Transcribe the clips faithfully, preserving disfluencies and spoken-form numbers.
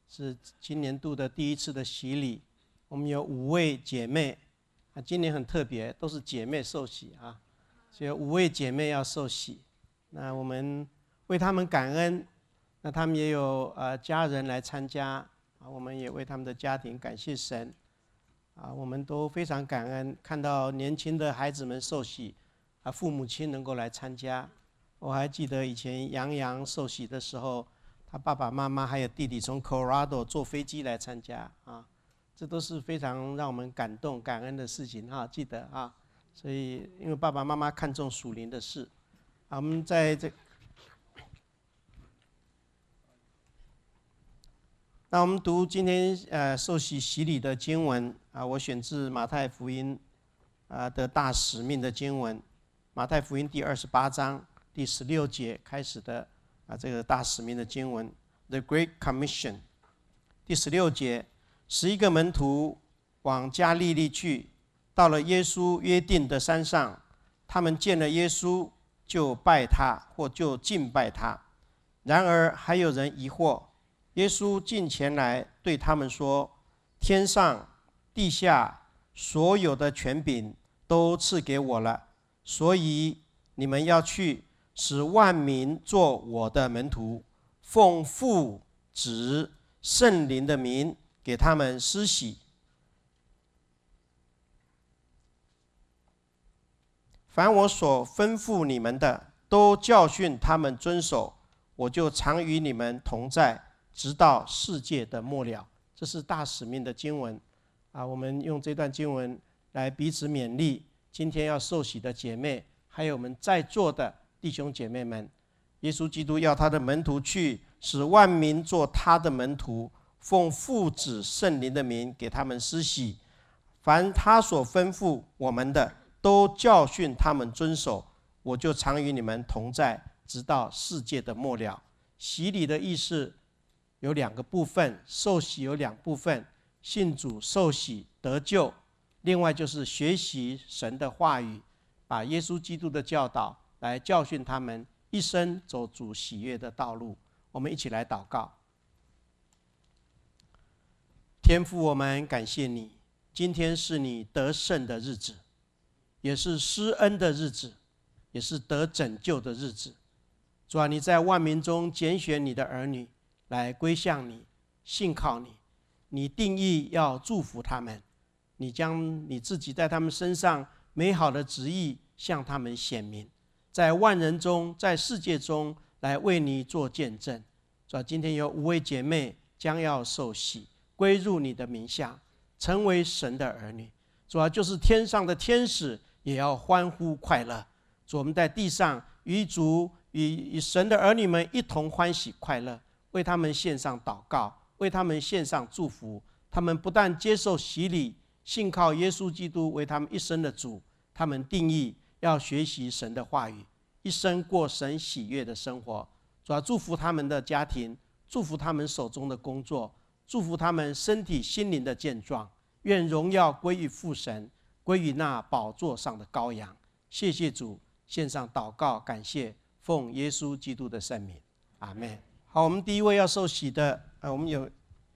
是今年度的第一次的洗礼。我们有五位姐妹，啊，今年很特别，都是姐妹受洗啊，所以五位姐妹要受洗。那我们为她们感恩，那她们也有呃家人来参加啊，我们也为他们的家庭感谢神啊，我们都非常感恩看到年轻的孩子们受洗啊，父母亲能够来参加。我还记得以前杨洋受洗的时候，他爸爸妈妈还有弟弟从 Colorado 坐飞机来参加啊，这都是非常让我们感动感恩的事情啊，记得啊。所以因为爸爸妈妈看重属灵的事啊，我们在这那我们读今天呃受洗洗礼的经文啊，我选自马太福音啊的大使命的经文，马太福音第二十八章第十六节开始的啊这个大使命的经文 ，The Great Commission， 第十六节，十一个门徒往加利利去，到了耶稣约定的山上，他们见了耶稣，就拜他，或就敬拜他。然而还有人疑惑。耶稣近前来对他们说：“天上、地下所有的权柄都赐给我了，所以你们要去，使万民做我的门徒，奉父、子、圣灵的名给他们施洗。凡我所吩咐你们的，都教训他们遵守，我就常与你们同在。”直到世界的末了。这是大使命的经文啊，我们用这段经文来彼此勉励今天要受洗的姐妹，还有我们在座的弟兄姐妹们。耶稣基督要他的门徒去，使万民做他的门徒，奉父子圣灵的名给他们施洗。凡他所吩咐我们的，都教训他们遵守，我就常与你们同在，直到世界的末了。洗礼的意思有两个部分，受洗有两部分，信主受洗得救，另外就是学习神的话语，把耶稣基督的教导来教训他们，一生走主喜悦的道路。我们一起来祷告。天父，我们感谢你，今天是你得胜的日子，也是施恩的日子，也是得拯救的日子。主啊，你在万民中拣选你的儿女来归向你，信靠你，你定义要祝福他们，你将你自己在他们身上美好的旨意向他们显明，在万人中，在世界中来为你做见证。主啊，今天有五位姐妹将要受洗，归入你的名下，成为神的儿女。主啊，就是天上的天使也要欢呼快乐。主，我们在地上与主与与神的儿女们一同欢喜快乐，为他们献上祷告，为他们献上祝福。他们不但接受洗礼，信靠耶稣基督为他们一生的主，他们定义要学习神的话语，一生过神喜悦的生活。主要祝福他们的家庭，祝福他们手中的工作，祝福他们身体心灵的健壮。愿荣耀归于父神，归于那宝座上的羔羊。谢谢主，献上祷告感谢，奉耶稣基督的圣名，阿们。好，我们第一位要受洗的，呃，我们有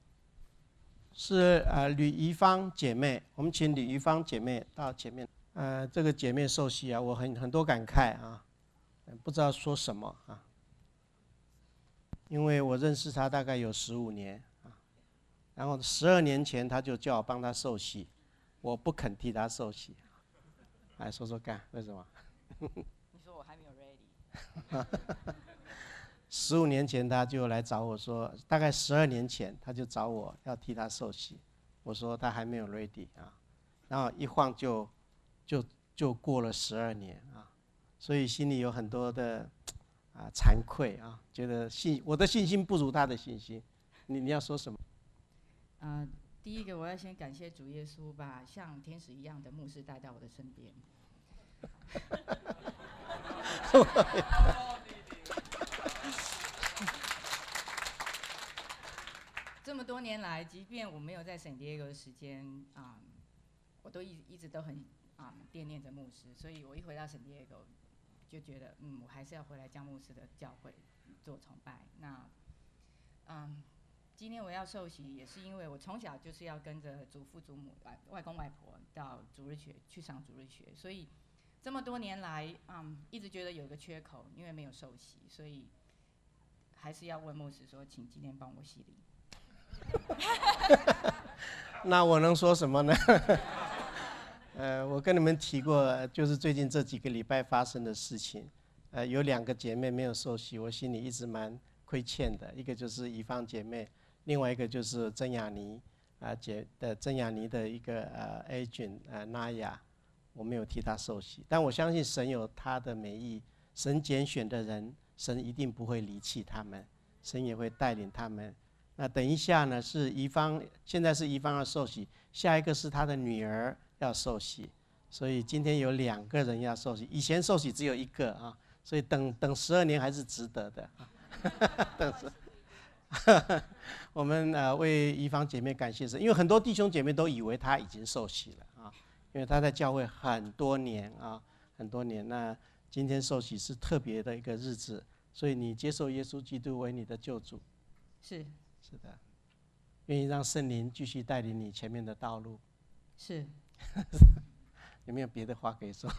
是呃吕怡芳姐妹，我们请吕怡芳姐妹到前面。呃，这个姐妹受洗啊，我很很多感慨啊，不知道说什么啊，因为我认识她大概有十五年啊，然后十二年前她就叫我帮她受洗，我不肯替她受洗，来说说看为什么？ 你说我还没有 ready。 十五年前他就来找我说，大概十二年前他就找我要替他受洗，我说他还没有 ready 啊，然后一晃就就就过了十二年啊，所以心里有很多的啊惭愧啊，觉得信我的信心不如他的信心。你你要说什么？ 呃，第一个我要先感谢主耶稣，把像天使一样的牧师带到我的身边。这么多年来，即便我没有在圣地亚哥的时间啊、嗯，我都一一直都很啊、嗯、惦念着牧师，所以我一回到圣地亚哥，就觉得嗯，我还是要回来江牧师的教会做崇拜。那嗯， 今天我要受洗，也是因为我从小就是要跟着祖父祖母、外外公外婆到主日学去上主日学，所以这么多年来，嗯，一直觉得有个缺口，因为没有受洗，所以还是要问牧师说，请今天帮我洗礼。 那我能说什么呢？呃，我跟你们提过，就是最近这几个礼拜发生的事情。呃，有两个姐妹没有受洗，我心里一直蛮亏欠的。一个就是怡芳姐妹，另外一个就是曾雅妮啊、呃、姐的曾雅妮的一个呃 agent 呃 Naya， 我没有替她受洗，但我相信神有他的美意，神拣选的人，神一定不会离弃他们，神也会带领他们。那等一下呢，是怡芳，现在是怡芳要受洗，下一个是她的女儿要受洗，所以今天有两个人要受洗，以前受洗只有一个啊，所以等等十二年还是值得的。等十，我们呃为怡芳姐妹感谢神，因为很多弟兄姐妹都以为她已经受洗了啊，因为她在教会很多年啊，很多年。那今天受洗是特别的一个日子，所以你接受耶稣基督为你的救主。 是。 是的，愿意让圣灵继续带领你前面的道路。 是。 有没有别的话可以说？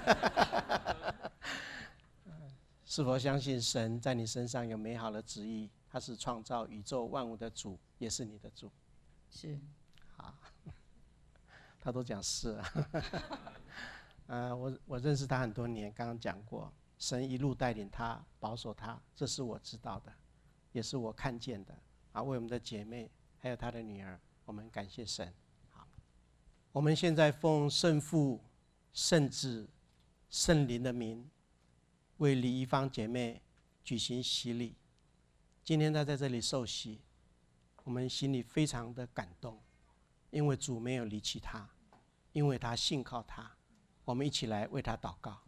是否相信神在你身上有美好的旨意？他是创造宇宙万物的主，也是你的主。 是。 好，他都讲是啊。呃，我我认识他很多年，刚刚讲过，神一路带领他，保守他，这是我知道的，也是我看见的。啊，为我们的姐妹还有她的女儿，我们感谢神。好，我们现在奉圣父、圣子、圣灵的名，为李怡芳姐妹举行洗礼。今天她在这里受洗，我们心里非常的感动，因为主没有离弃她，因为她信靠他。我们一起来为她祷告。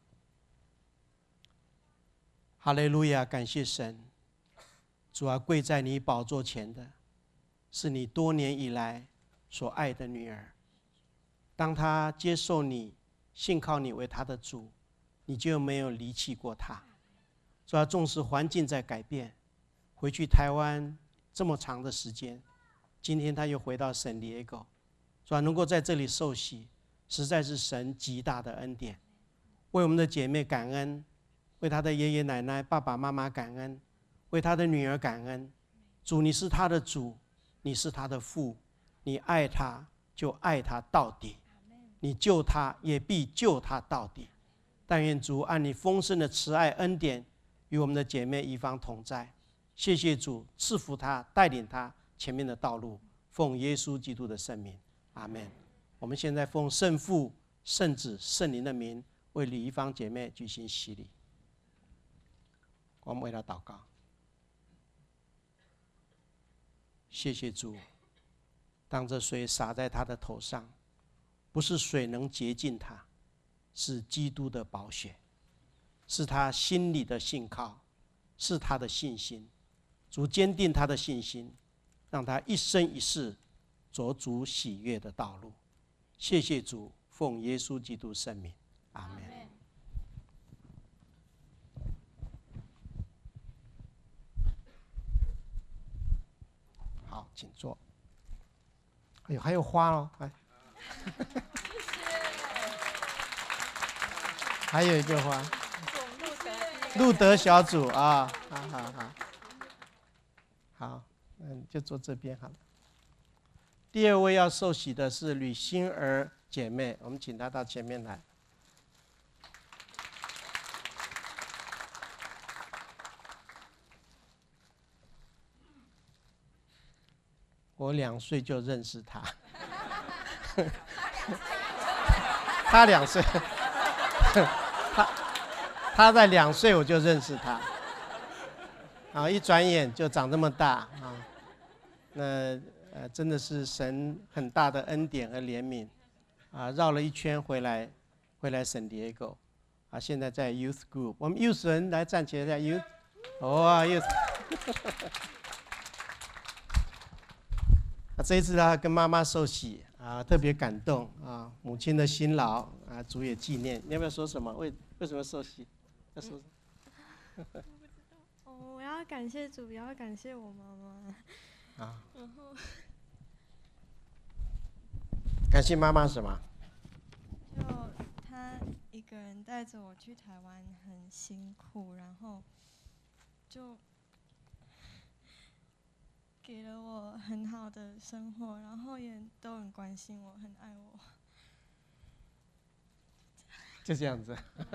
哈利路亚，感谢神。主啊，跪在你宝座前的是你多年以来所爱的女儿。当她接受你，信靠你为她的主，你就没有离弃过她。主啊，纵使环境在改变，回去台湾这么长的时间，今天她又回到圣地亚哥。主啊，能够在这里受洗，实在是神极大的恩典。为我们的姐妹感恩，为她的爷爷奶奶、爸爸妈妈感恩，为他的女儿感恩。主，你是他的主，你是他的父，你爱他就爱他到底，你救他也必救他到底。但愿主按你丰盛的慈爱恩典与我们的姐妹怡芳同在。谢谢主赐福他，带领他前面的道路，奉耶稣基督的圣名，阿们。我们现在奉圣父、圣子、圣灵的名，为李怡芳姐妹举行洗礼。我们为她祷告。谢谢主，当这水洒在他的头上，不是水能洁净他，是基督的宝血，是他心里的信靠，是他的信心。主坚定他的信心，让他一生一世走主喜悦的道路。谢谢主，奉耶稣基督圣名，阿们。好，请坐。哎呦，还有花哦，哎，还有一个花，路德小组啊，好好好，好，嗯，就坐这边好了。第二位要受洗的是吕欣儿姐妹，我们请她到前面来。我两岁就认识他，他两岁，他他在两岁我就认识他，然后一转眼就长这么大啊，那呃真的是神很大的恩典和怜悯啊，绕了一圈回来，回来圣地亚哥啊，现在在 Youth Group， 我们 Youth 人来站起来在 Youth， 哇 Youth。这一次他跟妈妈受洗啊，特别感动啊，母亲的辛劳啊，主也纪念。你要不要说什么？为为什么受洗？要说什么？ 我不知道。哦，我要感谢主，也要感谢我妈妈。 啊。 然后感谢妈妈什么？ 就他一个人带着我去台湾很辛苦，然后就给了我很好的生活，然后也都很关心我，很爱我。 就这样子。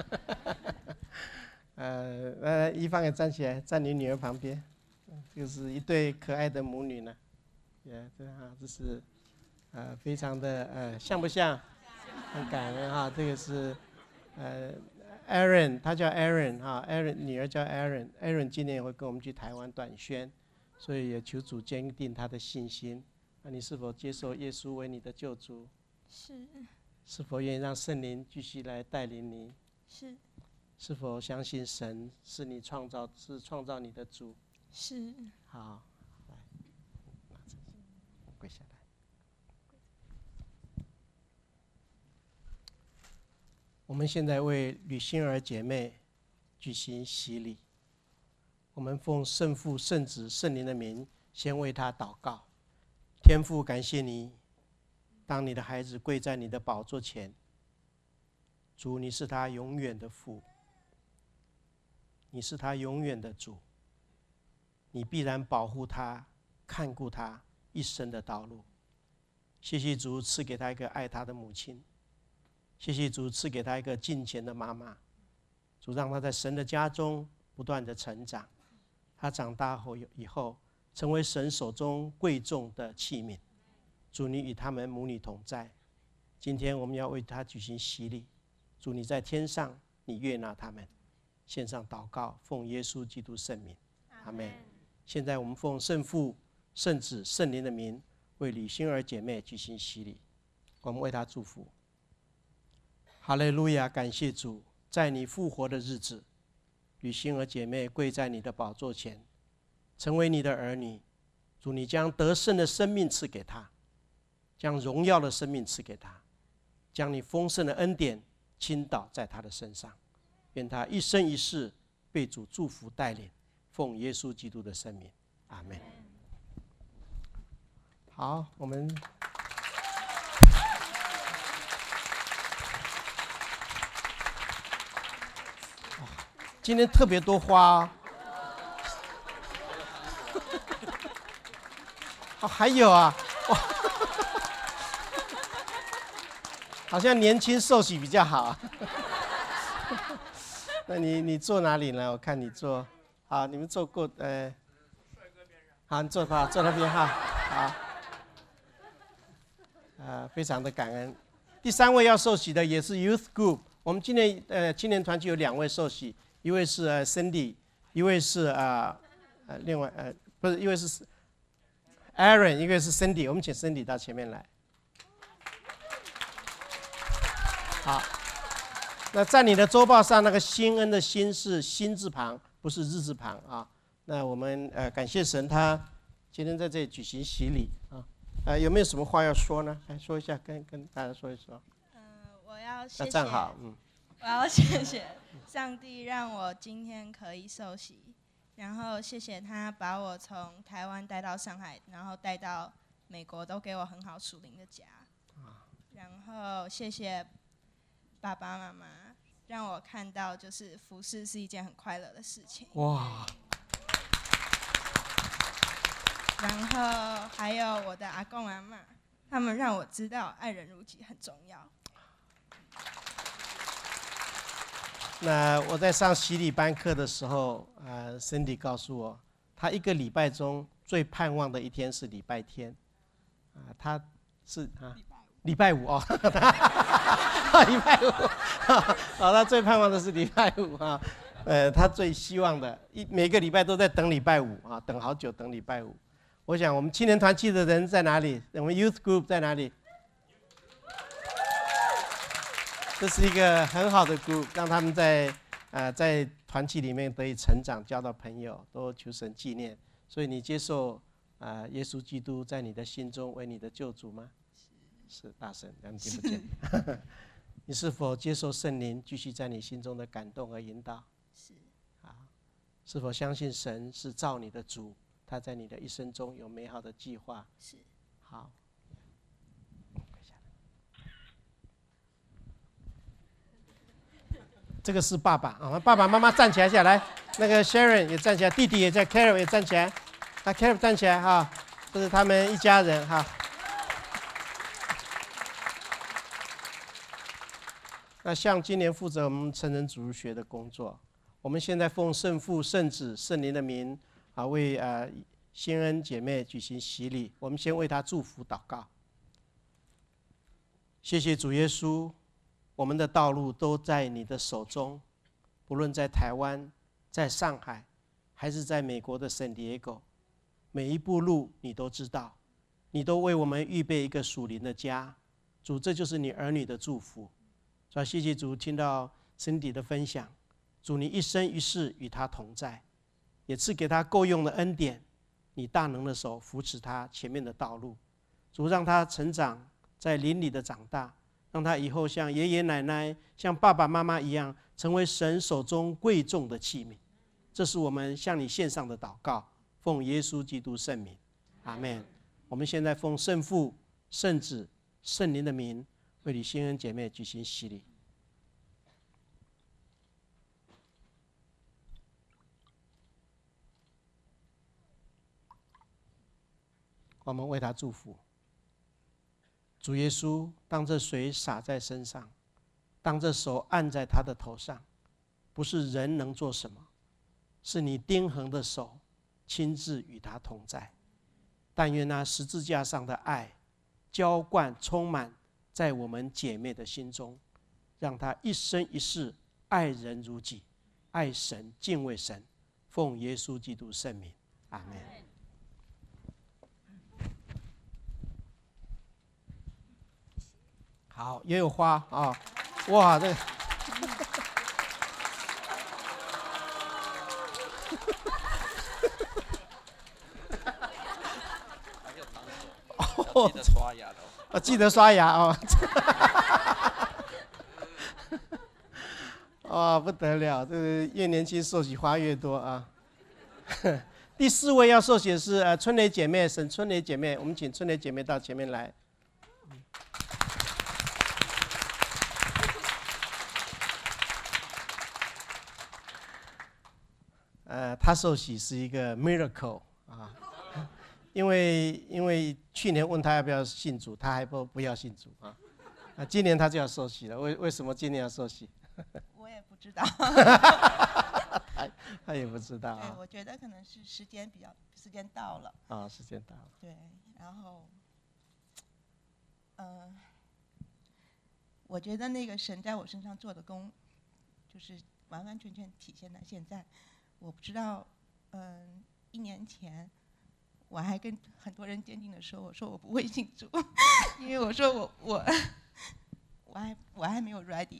呃，呃，一方也站起来，站你女儿旁边。这是一对可爱的母女呢。也，这啊，这是，呃，非常的呃，像不像？很感恩哈。这个是，呃 ，Aaron， 他叫 Aaron 哈 ，Aaron 女儿叫 Aaron，Aaron 今年也会跟我们去台湾短宣，所以也求主坚定他的信心。那你是否接受耶稣为你的救主？ 是。 是否愿意让圣灵继续来带领你？ 是。 是否相信神是你创造，是创造你的主？ 是。 好，来，跪下来。我们现在为吕馨儿姐妹举行洗礼，我们奉圣父、圣子、圣灵的名，先为她祷告。天父，感谢你，当你的孩子跪在你的宝座前，主，你是他永远的父，你是他永远的主，你必然保护他，看顾他一生的道路。谢谢主赐给他一个爱他的母亲，谢谢主赐给他一个敬虔的妈妈。主让他在神的家中不断的成长，他长大后以后成为神手中贵重的器皿。主，你与他们母女同在。今天我们要为他举行洗礼。主，你在天上，你悦纳他们。献上祷告，奉耶稣基督圣名，阿们。现在我们奉圣父、圣子、圣灵的名，为吕馨儿姐妹举行洗礼。我们为她祝福。哈利路亚！感谢主，在你复活的日子，吕馨儿姐妹跪在你的宝座前，成为你的儿女。主，你将得胜的生命赐给她，将荣耀的生命赐给她，将你丰盛的恩典倾倒在她的身上。愿她一生一世被主祝福带领，奉耶稣基督的圣名，阿们。好，我们今天特别多花哦。哦，还有啊，哇，好像年轻受洗比较好。那你你坐哪里呢？我看你坐，好，你们坐过呃，好，你坐吧，坐那边哈，好，呃，非常的感恩。第三位要受洗的也是 Youth Group， 我们今年呃青年团契有两位受洗，一位是、呃、Cindy， 一位是啊 呃, 呃另外呃不是，一位是 Aaron， 一位是 Cindy， 我们请 Cindy 到前面来。好。那在你的周报上，那个新恩的新是新字旁，不是日字旁啊。那我们呃感谢神，他今天在这里举行洗礼啊。呃，有没有什么话要说呢？来说一下，跟跟大家说一说。 嗯、呃，我要谢谢。 要站好，嗯。 我要谢谢上帝让我今天可以受洗，然后谢谢他把我从台湾带到上海，然后带到美国，都给我很好属灵的家。然后谢谢爸爸妈妈，让我看到就是服侍是一件很快乐的事情。 哇！ 然后还有我的阿公阿嬷，他们让我知道爱人如己很重要。 那我在上洗礼班课的时候，呃 ，Cindy 告诉我，他一个礼拜中最盼望的一天是礼拜天，啊、呃，他是啊，礼拜五哦，礼拜五，好，他最盼望的是礼拜五啊，呃，他最希望的，一每个礼拜都在等礼拜五啊，等好久等礼拜五。我想我们青年团契的人在哪里？我们 Youth Group 在哪里？这是一个很好的 group， 让他们在呃在团契里面得以成长，交到朋友，都求神纪念。所以你接受啊、呃、耶稣基督在你的心中为你的救主吗？是，是大声，咱们听不见。你是否接受圣灵继续在你心中的感动和引导？ 是。 啊，是否相信神是造你的主， 他在你的一生中有美好的计划。 是。 好。这个是爸爸啊，爸爸妈妈站起来下来，那个 Sharon 也站起来，弟弟也在 ，Carol 也站起来，那 Carol 站起来哈，这是他们一家人哈。那像今年负责我们成人主日学的工作，我们现在奉圣父、圣子、圣灵的名啊，为呃新恩姐妹举行洗礼。我们先为她祝福祷告。谢谢主耶稣。我们的道路都在你的手中，不论在台湾、在上海，还是在美国的圣地亚哥，每一步路你都知道，你都为我们预备一个属灵的家。主，这就是你儿女的祝福。主啊，谢谢主，听到Cindy的分享，主，你一生一世与他同在，也赐给他够用的恩典，你大能的手扶持他前面的道路。主，让他成长在灵里的长大，让他以后像爷爷奶奶、像爸爸妈妈一样，成为神手中贵重的器皿。这是我们向你献上的祷告，奉耶稣基督圣名，阿们。我们现在奉圣父、圣子、圣灵的名，为你新恩姐妹举行洗礼。我们为他祝福。主耶稣，当这水洒在身上，当这手按在他的头上，不是人能做什么，是你钉痕的手亲自与他同在。但愿那十字架上的爱浇灌充满在我们姐妹的心中，让她一生一世爱人如己，爱神敬畏神。奉耶稣基督圣名，阿们。好，也有花啊、哦！哇，这个哦，记得刷牙的哦，记得刷牙哦。哦，不得了，这个越年轻受洗花越多啊。第四位要受洗的是呃春雷姐妹，沈春雷姐妹，我们请春雷姐妹到前面来。呃，他受洗是一个 miracle 啊，因为因为去年问他要不要信主，他还不不要信主啊，啊，今年他就要受洗了。为为什么今年要受洗？ 我也不知道。 他他也不知道啊。 对，我觉得可能是时间比较时间到了。 啊，时间到了。 对，然后，嗯、呃，我觉得那个神在我身上做的工，就是完完全全体现在现在。我不知道，嗯、呃，一年前，我还跟很多人坚定的说，我说我不会信主，因为我说我我我还我还没有 ready。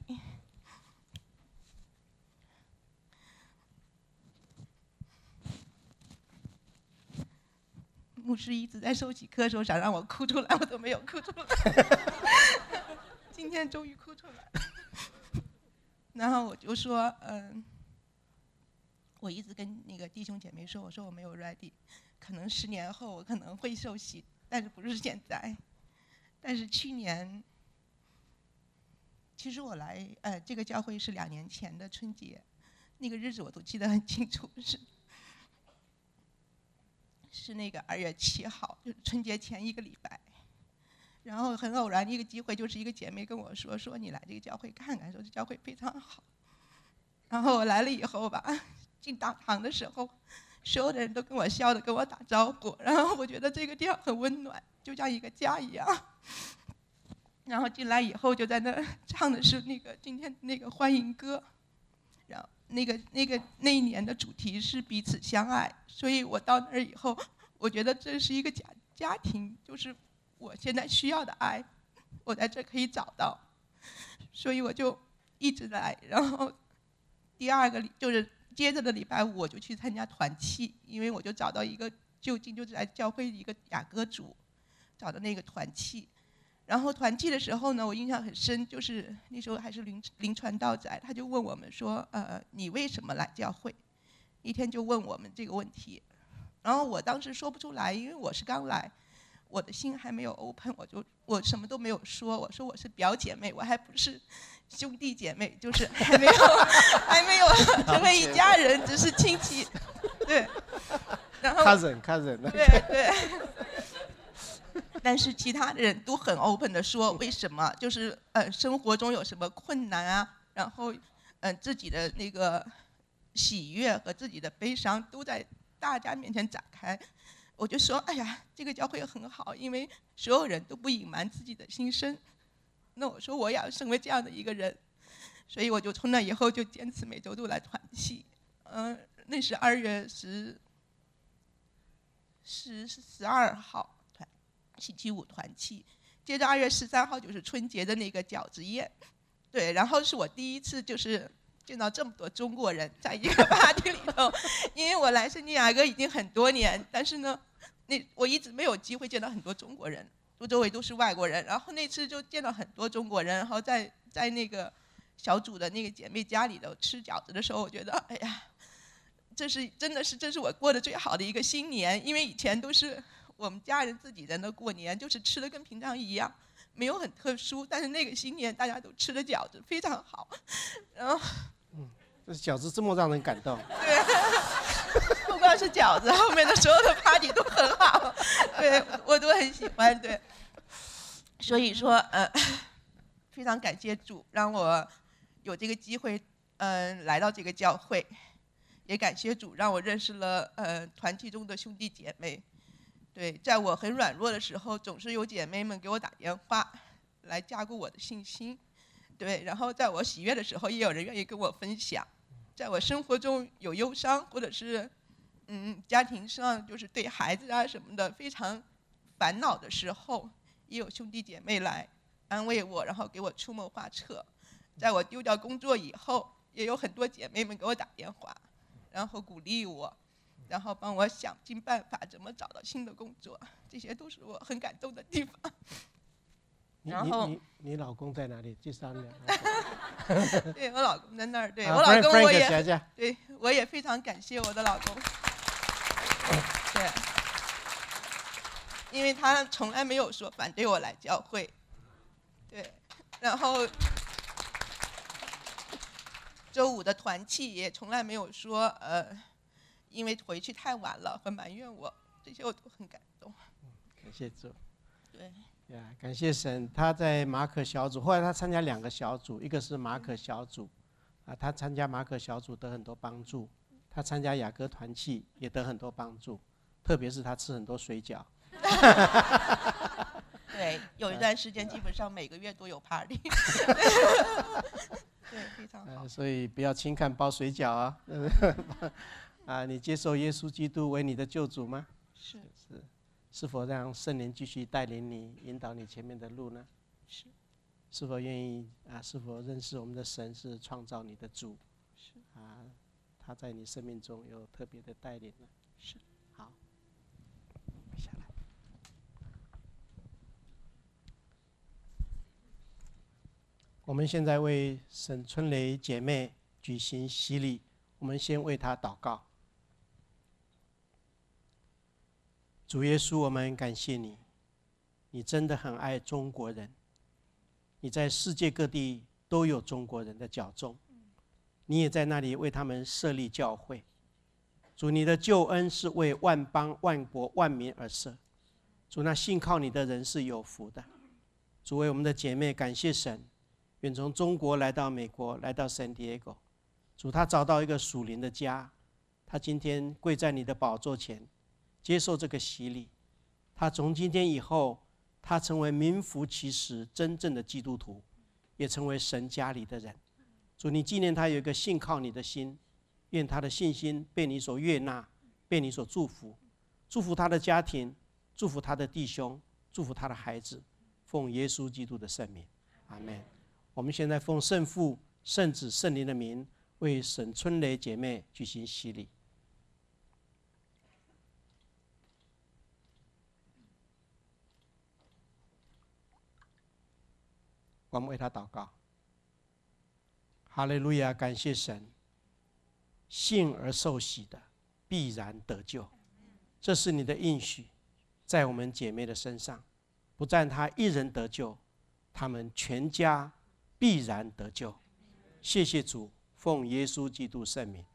牧师一直在受洗课的时候想让我哭出来，我都没有哭出来。今天终于哭出来了。然后我就说，嗯。我一直跟那个弟兄姐妹说，我说我没有 ready， 可能十年后我可能会受洗，但是不是现在。但是去年，其实我来呃这个教会是两年前的春节，那个日子我都记得很清楚，是是那个二月七号，就是春节前一个礼拜。然后很偶然的一个机会，就是一个姐妹跟我说，说你来这个教会看看，说这教会非常好。然后我来了以后吧。进大堂的时候，所有的人都跟我笑着跟我打招呼，然后我觉得这个地方很温暖，就像一个家一样。然后进来以后就在那唱的是那个今天那个欢迎歌，然后那个那个那一年的主题是彼此相爱，所以我到那儿以后，我觉得这是一个家家庭，就是我现在需要的爱，我在这可以找到，所以我就一直来。然后第二个就是。接着的礼拜五我就去参加团契，因为我就找到一个就近就在教会一个雅歌组，找到那个团契。然后团契的时候呢，我印象很深，就是那时候还是林林传道在，他就问我们说，呃，你为什么来教会？一天就问我们这个问题。 然后我当时说不出来，因为我是刚来，我的心还没有 open， 我就我什么都没有说，我说我是表姐妹，我还不是兄弟姐妹，就是还没有还没有成为一家人，只是亲戚，对。然后 cousin cousin 对对。但是其他的人都很 open 的说，为什么就是呃生活中有什么困难啊，然后嗯、呃、自己的那个喜悦和自己的悲伤都在大家面前展开。我就说，哎呀，这个教会很好，因为所有人都不隐瞒自己的心声。那我说我也要成为这样的一个人，所以我就从那以后就坚持每周都来团契。嗯、呃，那是二月十十十二号团星期五团契，接着二月十三号就是春节的那个饺子宴，对，然后是我第一次就是见到这么多中国人在一个 party 里头，因为我来圣地亚哥已经很多年，但是呢，那我一直没有机会见到很多中国人，我周围都是外国人，然后那次就见到很多中国人，然后在在那个小组的那个姐妹家里头吃饺子的时候，我觉得，哎呀，这是真的是这是我过得最好的一个新年，因为以前都是我们家人自己在那过年，就是吃的跟平常一样，没有很特殊，但是那个新年大家都吃的饺子非常好，然后。 嗯，这饺子这么让人感动。 对，不光是饺子，后面的所有的 party 都很好，对我都很喜欢。对，所以说呃，非常感谢主让我有这个机会，嗯、呃，来到这个教会，也感谢主让我认识了呃团体中的兄弟姐妹。对，在我很软弱的时候，总是有姐妹们给我打电话来加固我的信心。对，然后在我喜悦的时候，也有人愿意跟我分享；在我生活中有忧伤，或者是嗯家庭上就是对孩子啊什么的非常烦恼的时候，也有兄弟姐妹来安慰我，然后给我出谋划策。在我丢掉工作以后，也有很多姐妹们给我打电话，然后鼓励我，然后帮我想尽办法怎么找到新的工作，这些都是我很感动的地方。然后你你你老公在哪里？介绍你。 对，我老公在那儿。对、 啊、 我老公我也 Frank 姐姐对我也非常感谢我的老公。对，因为他从来没有说反对我来教会。对，然后周五的团契也从来没有说呃，因为回去太晚了和埋怨我，这些我都很感动。 感谢主。 对。 呀，感谢神，他在马可小组，后来他参加两个小组，一个是马可小组，啊，他参加马可小组得很多帮助，他参加雅各团契也得很多帮助，特别是他吃很多水饺。 对，有一段时间基本上每个月都有 party。对，非常好、呃。 所以不要轻看包水饺啊！啊，你接受耶稣基督为你的救主吗？ 是是。是否让圣灵继续带领你、引导你前面的路呢？ 是。 是否愿意啊？是否认识我们的神是创造你的主？ 是。 啊，他在你生命中有特别的带领呢？ 是。 好，下来。我们现在为沈春雷姐妹举行洗礼，我们先为她祷告。主耶稣，我们感谢你，你真的很爱中国人，你在世界各地都有中国人的教众，你也在那里为他们设立教会。主，你的救恩是为万邦、万国、万民而设。主，那信靠你的人是有福的。主，为我们的姐妹感谢神，远从中国来到美国，来到 San Diego。主，她找到一个属灵的家，她今天跪在你的宝座前，接受这个洗礼，他从今天以后，他成为名副其实真正的基督徒，也成为神家里的人。主，你纪念他有一个信靠你的心，愿他的信心被你所悦纳，被你所祝福，祝福他的家庭，祝福他的弟兄，祝福他的孩子，奉耶稣基督的圣名，阿们。我们现在奉圣父、圣子、圣灵的名，为沈春雷姐妹举行洗礼。我们为他祷告。哈利路亚，感谢神，信而受洗的必然得救。 这是你的应许，在我们姐妹的身上，不但她一人得救，他们全家必然得救。谢谢主，奉耶稣基督圣名。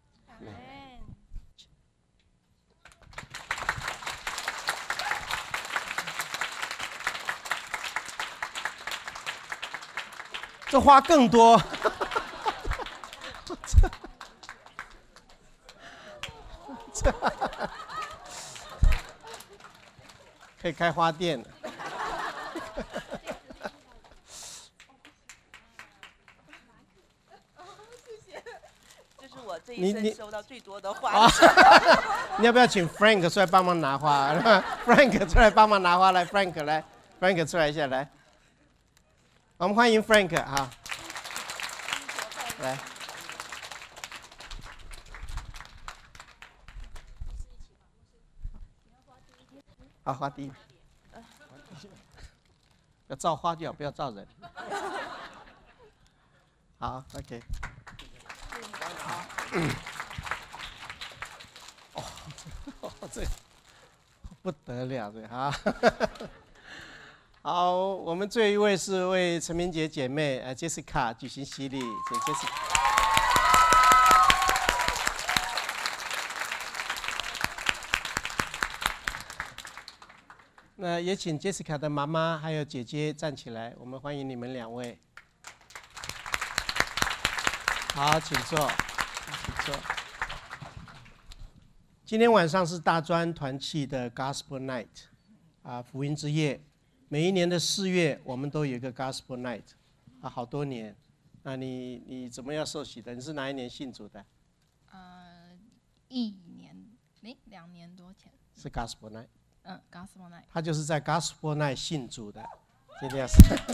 这花更多。这可以开花店了。 这是我这你你一生收到最多的花。 你要不要请 Frank 出来帮忙拿花？Frank 出来帮忙拿花，来 ，Frank 来 ，Frank 出来一下来。我们欢迎 Frank 哈，来。好，花第一。要照花就好，不要照人。好 ，OK。哦，这不得了，这哈。好，我们最后一位是为陈明杰姐妹呃 Jessica 举行洗礼，请 Jessica。那也请 Jessica 的妈妈还有姐姐站起来，我们欢迎你们两位。好，请坐，请坐。今天晚上是大专团契的 Gospel Night， 啊，福音之夜。每一年的四月，我们都有一个 Gospel Night， 啊，好多年。那你你怎么样受洗的？你是哪一年信主的？ 呃，一年，诶，两年多前。 是 Gospel Night。 嗯 ，Gospel Night。 他就是在 Gospel Night 信主的。今天是。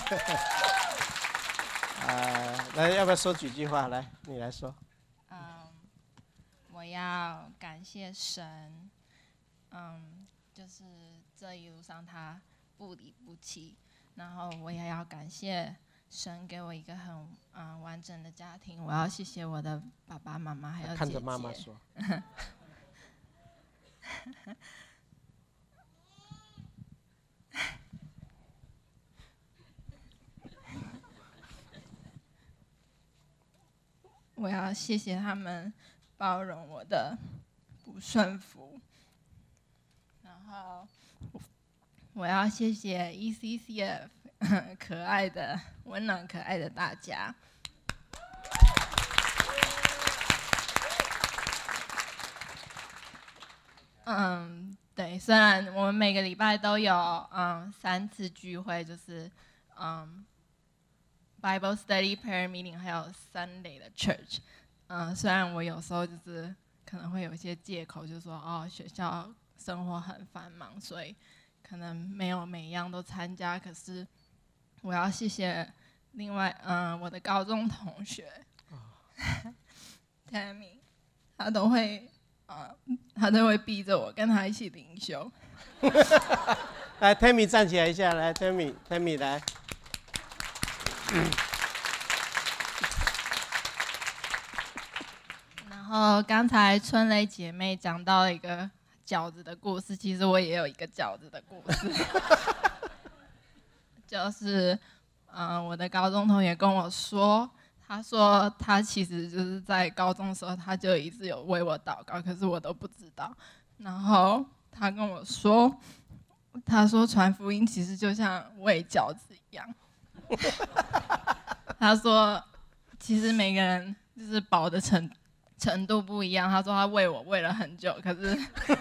呃，来，要不要说几句话？来，你来说。 嗯，我要感谢神，嗯，就是这一路上他不离不弃，然后我也要感谢神给我一个很嗯完整的家庭。我要谢谢我的爸爸妈妈还有姐姐。 看着妈妈说。 我要谢谢他们包容我的不顺服，然后我要谢谢 E C C F 可爱的、温暖可爱的大家。嗯，对，虽然我们每个礼拜都有嗯三次聚会，就是嗯。Bible study, prayer meeting， 还有 Sunday 的 church。嗯，虽然我有时候就是可能会有一些借口，就说哦学校生活很繁忙，所以可能没有每一样都参加。可是我要谢谢另外嗯我的高中同学、哦、Tammy， 他都会呃他都会逼着我跟他一起灵修。 来 ，Tammy 站起来一下，来 ，Tammy Tammy 来。 然后刚才春雷姐妹讲到了一个饺子的故事，其实我也有一个饺子的故事，就是嗯、呃，我的高中同学跟我说，他说他其实就是在高中的时候他就一直有为我祷告，可是我都不知道。然后他跟我说，他说传福音其实就像喂饺子一样。他说，其实每个人就是饱的程程度不一样。他说他喂我喂了很久，可是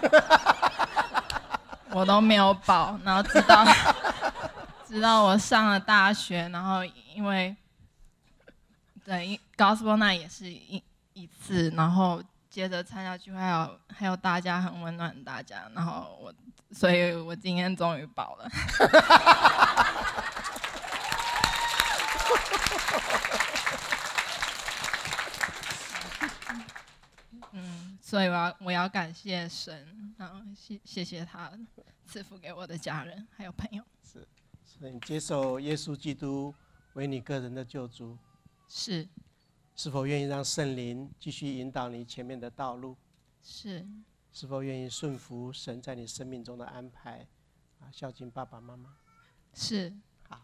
我都没有饱。然后直到直到我上了大学，然后因为对 Gospel Night 也是一一次，然后接着参加聚会，还有还有大家很温暖的大家，然后我，所以我今天终于饱了。嗯，所以我要我要感谢神，然后谢谢谢他赐福给我的家人还有朋友。 是，所以你接受耶稣基督为你个人的救主。 是。 是否愿意让圣灵继续引导你前面的道路？ 是。 是否愿意顺服神在你生命中的安排？啊，孝敬爸爸妈妈。 是。 好。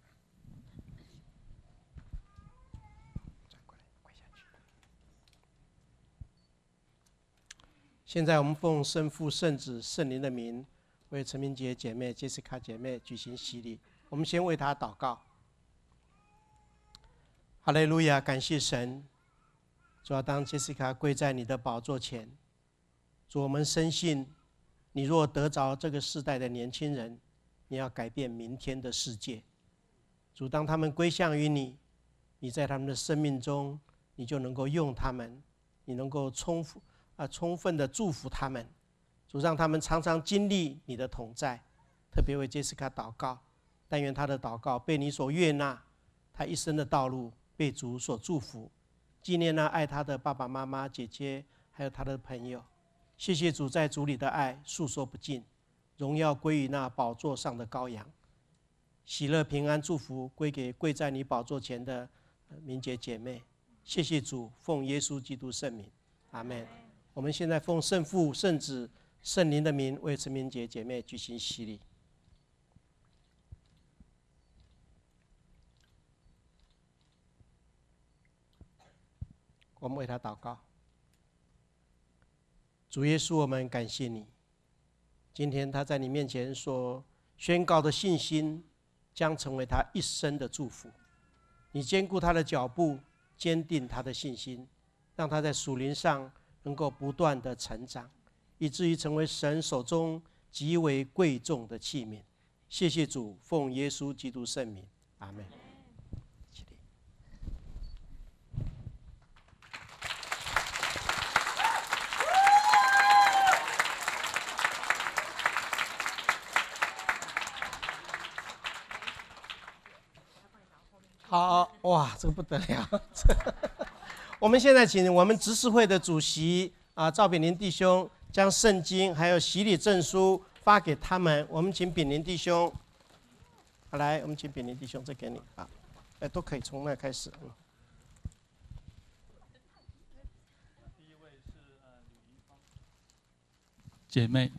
转过来，跪下去。现在我们奉圣父、圣子、圣灵的名，为陈明杰姐妹、杰西卡姐妹举行洗礼。我们先为她祷告。哈利路亚，感谢神。主要当杰西卡跪在你的宝座前，主，我们深信，你若得着这个世代的年轻人，你要改变明天的世界。主，当他们归向于你，你在他们的生命中，你就能够用他们，你能够充分啊充分的祝福他们。主，让他们常常经历你的同在。特别为杰西卡祷告，但愿他的祷告被你所悦纳，他一生的道路被主所祝福。纪念那爱他的爸爸妈妈、姐姐，还有他的朋友。谢谢主在主里的爱诉说不尽，荣耀归于那宝座上的羔羊。喜乐平安祝福归给跪在你宝座前的明洁姐妹。谢谢主，奉耶稣基督圣名，阿们。我们现在奉圣父、圣子、圣灵的名，为陈明洁姐妹举行洗礼。我们为他祷告。主耶稣，我们感谢你，今天他在你面前所宣告的信心，将成为他一生的祝福。你坚固他的脚步，坚定他的信心，让他在属灵上能够不断的成长，以至于成为神手中极为贵重的器皿。谢谢主，奉耶稣基督圣名，阿们。好哇，这个不得了！我们现在请我们执事会的主席啊赵炳林弟兄将圣经还有洗礼证书发给他们。我们请炳林弟兄，好来，我们请炳林弟兄，这给你啊，哎，都可以从那开始。嗯。 第一位是呃吕云芳姐妹。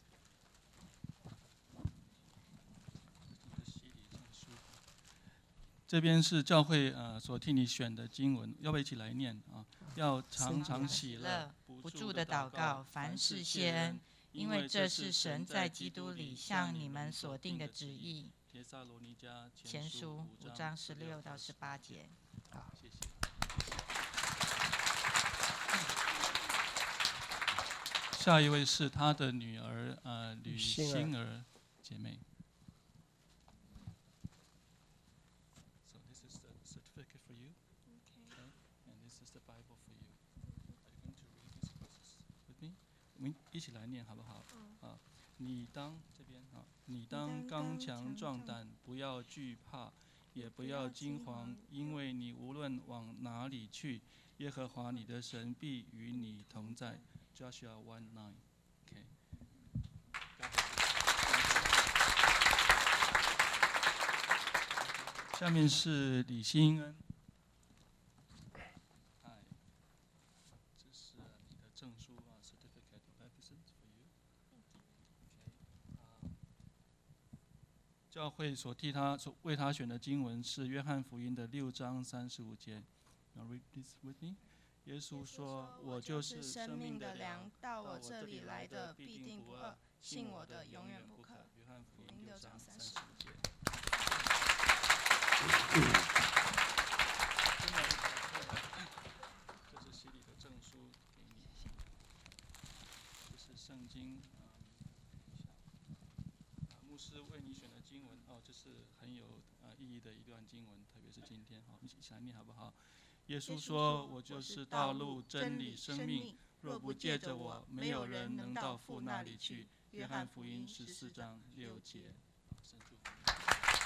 这边是教会呃所替你选的经文，要不要一起来念啊？要常常喜乐， 不住的祷告，凡事谢恩，因为这是神在基督里向你们所定的旨意。 帖撒罗尼迦前书五章十六到十八节。 好，谢谢。下一位是他的女儿呃吕欣儿姐妹。我们一起来念好不好？啊，你当这边啊，你当刚强壮胆，不要惧怕，也不要惊惶，因为你无论往哪里去，耶和华你的神必与你同在。Joshua one nine，OK。下面是李欣恩。教会所替他所为他选的经文是约翰福音的六章三十五节。Now read this with me. 耶稣说：“我就是生命的粮，到我这里来的必定不饿，信我的永远不渴。”约翰福音六章三十五节。这是洗礼的证书给你，这是圣经。牧师为你选的经文哦，这是很有呃意义的一段经文，特别是今天，好，一起来念好不好？耶稣说：“我就是道路、真理、生命，若不借着我，没有人能到父那里去。”约翰福音十四章六节。神祝福你。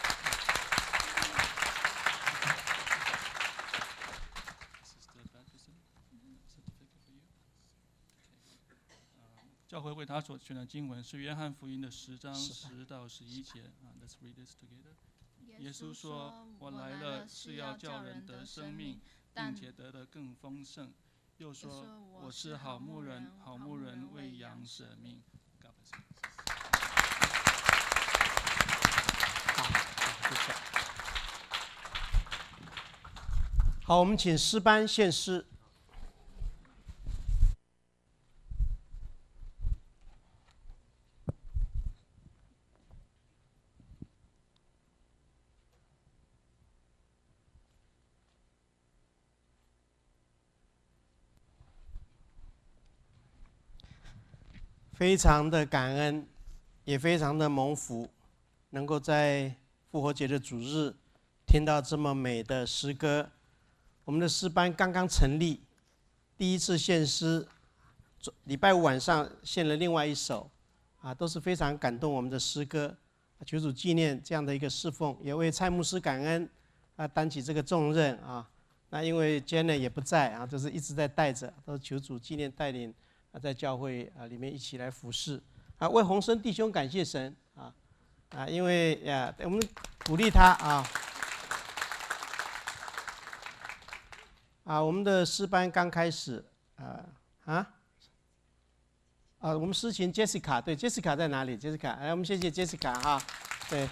教会为他所选的经文是约翰福音的十章十到十一节啊。Let's read this together. 耶稣说：“我来了是要叫人得生命，并且得的更丰盛。 又说我是好牧人，好牧人为羊舍命。 好，我们请诗班献诗。非常的感恩，也非常的蒙福，能够在复活节的主日听到这么美的诗歌。我们的诗班刚刚成立，第一次献诗，礼拜五晚上献了另外一首，啊，都是非常感动我们的诗歌。求主纪念这样的一个侍奉，也为蔡牧师感恩，啊，担起这个重任啊。那因为 Jenna 也不在啊，就是一直在带着，都求主纪念带领。在教会啊里面一起来服侍啊，为洪生弟兄感谢神啊啊，因为呀，我们鼓励他啊啊，我们的诗班刚开始啊啊啊，我们诗琴 Jessica 对 Jessica 在哪里 ？Jessica， 来，我们谢谢 Jessica 哈，对，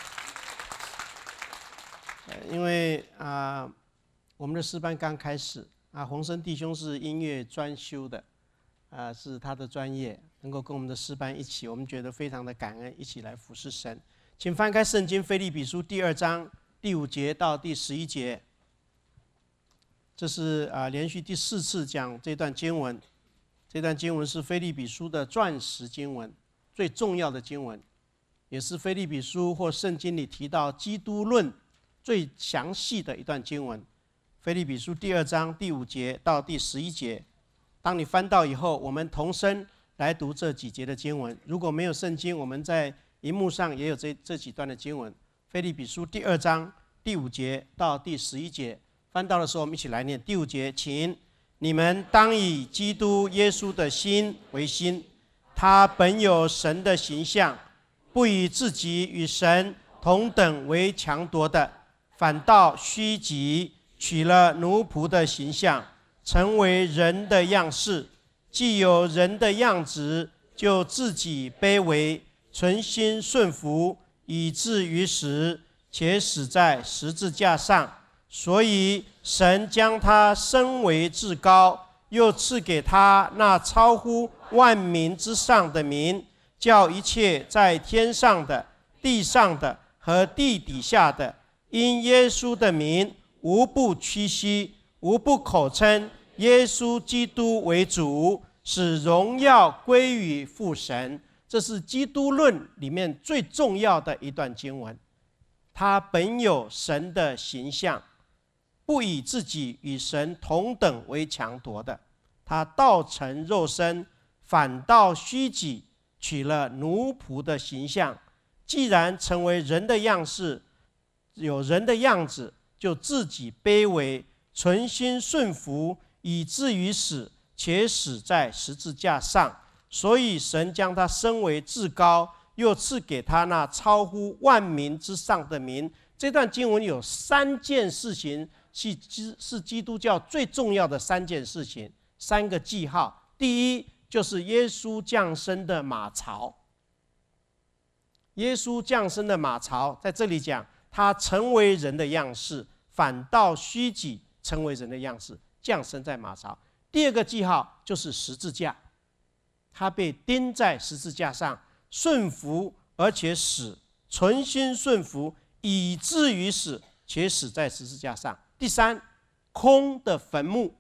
因为啊，我们的诗班刚开始啊，洪生弟兄是音乐专修的。啊，是他的专业，能够跟我们的诗班一起，我们觉得非常的感恩，一起来服侍神。请翻开圣经腓立比书第二章第五节到第十一节，这是啊连续第四次讲这段经文。这段经文是腓立比书的钻石经文，最重要的经文，也是腓立比书或圣经里提到基督论最详细的一段经文。腓立比书第二章第五节到第十一节。当你翻到以后，我们同声来读这几节的经文。如果没有圣经，我们在荧幕上也有这这几段的经文。腓立比书第二章第五节到第十一节，翻到的时候，我们一起来念。第五节，请你们当以基督耶稣的心为心，他本有神的形象，不以自己与神同等为强夺的，反倒虚己，取了奴仆的形象。成为人的样式，既有人的样子，就自己卑微，存心顺服，以至于死，且死在十字架上。所以神将他升为至高，又赐给他那超乎万民之上的名，叫一切在天上的、地上的和地底下的，因耶稣的名，无不屈膝，无不口称耶稣基督为主，使荣耀归于父神。这是基督论里面最重要的一段经文。他本有神的形象，不以自己与神同等为强夺的，他道成肉身，反倒虚己，取了奴仆的形象。既然成为人的样式，有人的样子，就自己卑微，存心顺服，以至于死，且死在十字架上。所以神将他升为至高，又赐给他那超乎万民之上的名。这段经文有三件事情是是基督教最重要的三件事情，三个记号。第一，就是耶稣降生的马槽。耶稣降生的马槽在这里讲，他成为人的样式，反倒虚己，成为人的样式，降生在马槽。第二个记号就是十字架，他被钉在十字架上，顺服而且死，存心顺服，以至于死，且死在十字架上。第三，空的坟墓，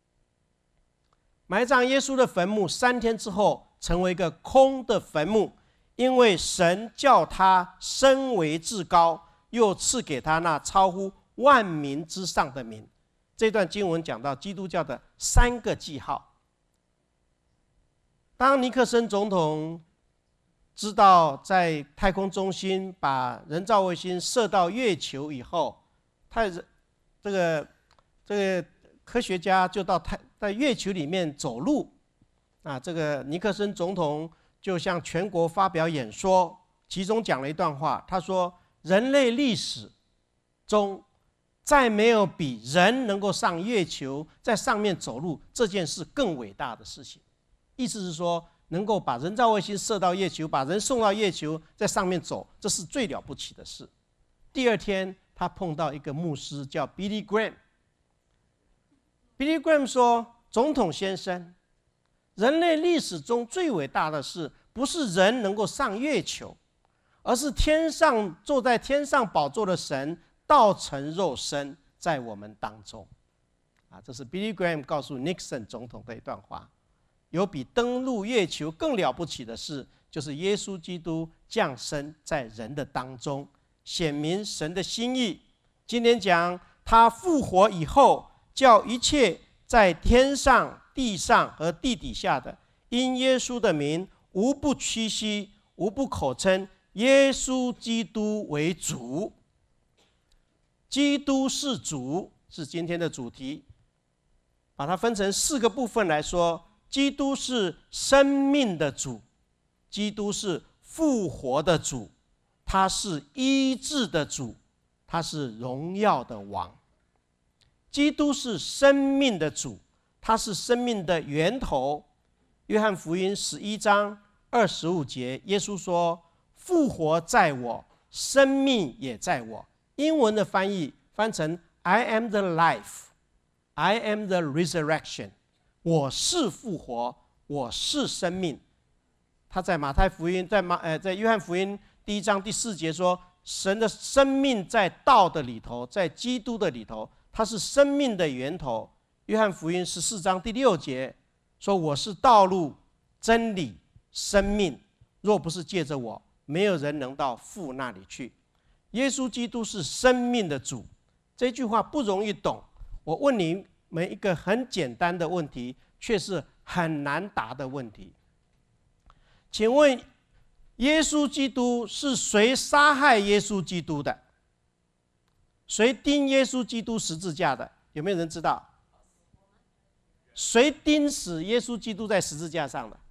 埋葬耶稣的坟墓三天之后成为一个空的坟墓，因为神叫他升为至高，又赐给他那超乎万民之上的名。这段经文讲到基督教的三个记号。当尼克森总统知道在太空中心把人造卫星射到月球以后，他这个这个科学家就到太在月球里面走路啊。这个尼克森总统就向全国发表演说，其中讲了一段话，他说：人类历史中再没有比人能够上月球，在上面走路这件事更伟大的事情。意思是说，能够把人造卫星射到月球，把人送到月球，在上面走，这是最了不起的事。第二天，他碰到一个牧师叫 Billy Graham。Billy Graham 说：“总统先生，人类历史中最伟大的事，不是人能够上月球，而是天上坐在天上宝座的神道成肉身在我们当中。”啊，这是 Billy Graham 告诉 Nixon 总统的一段话。有比登陆月球更了不起的事，就是耶稣基督降生在人的当中，显明神的心意。今天讲他复活以后，叫一切在天上、地上和地底下的，因耶稣的名，无不屈膝，无不口称耶稣基督为主。基督是主，是今天的主题。把它分成四个部分来说。基督是生命的主，基督是复活的主，他是医治的主，他是荣耀的王。基督是生命的主，他是生命的源头。约翰福音十一章二十五节，耶稣说：“复活在我，生命也在我。”英文的翻译翻成 I am the life, I am the resurrection。我是复活，我是生命。他在马太福音，在马呃，在约翰福音第一章第四节说，神的生命在道的里头，在基督的里头，他是生命的源头。约翰福音十四章第六节说，我是道路、真理、生命，若不是借着我，没有人能到父那里去。耶稣基督是生命的主，这句话不容易懂。我问你们一个很简单的问题，却是很难答的问题。请问，耶稣基督是谁杀害耶稣基督的？谁钉耶稣基督十字架的？有没有人知道？谁钉死耶稣基督在十字架上的？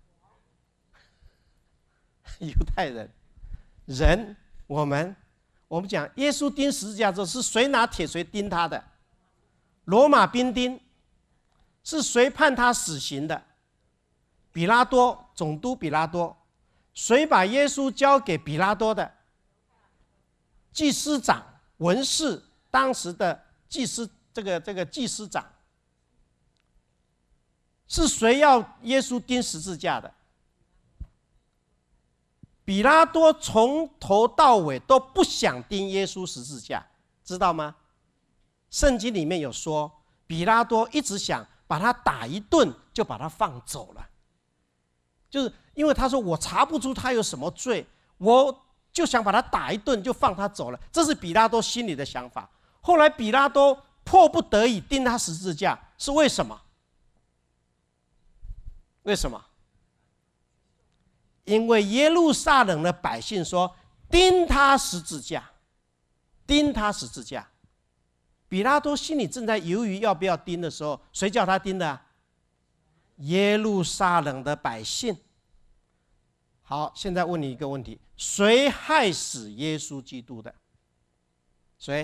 犹太人。人，我们，我们讲耶稣钉十字架之后，是谁拿铁锤钉他的？罗马兵丁。是谁判他死刑的？比拉多，总督比拉多。谁把耶稣交给比拉多的？祭司长、文士，当时的祭司，这个这个祭司长。是谁要耶稣钉十字架的？比拉多从头到尾都不想钉耶稣十字架，知道吗？圣经里面有说，比拉多一直想把他打一顿，就把他放走了。就是因为他说我查不出他有什么罪，我就想把他打一顿就放他走了，这是比拉多心里的想法。后来比拉多迫不得已钉他十字架，是为什么？为什么？因为耶路撒冷的百姓说钉他十字架，钉他十字架。比拉多心里正在犹豫要不要钉的时候，谁叫他钉的啊？耶路撒冷的百姓。好，现在问你一个问题：谁害死耶稣基督的？谁？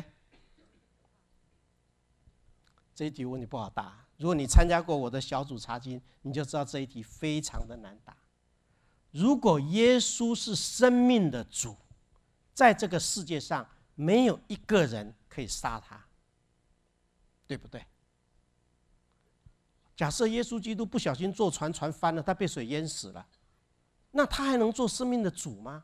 这一题问题不好答。如果你参加过我的小组查经，你就知道这一题非常的难答。如果耶稣是生命的主，在这个世界上没有一个人可以杀他，对不对？假设耶稣基督不小心坐船，船翻了，他被水淹死了，那他还能做生命的主吗？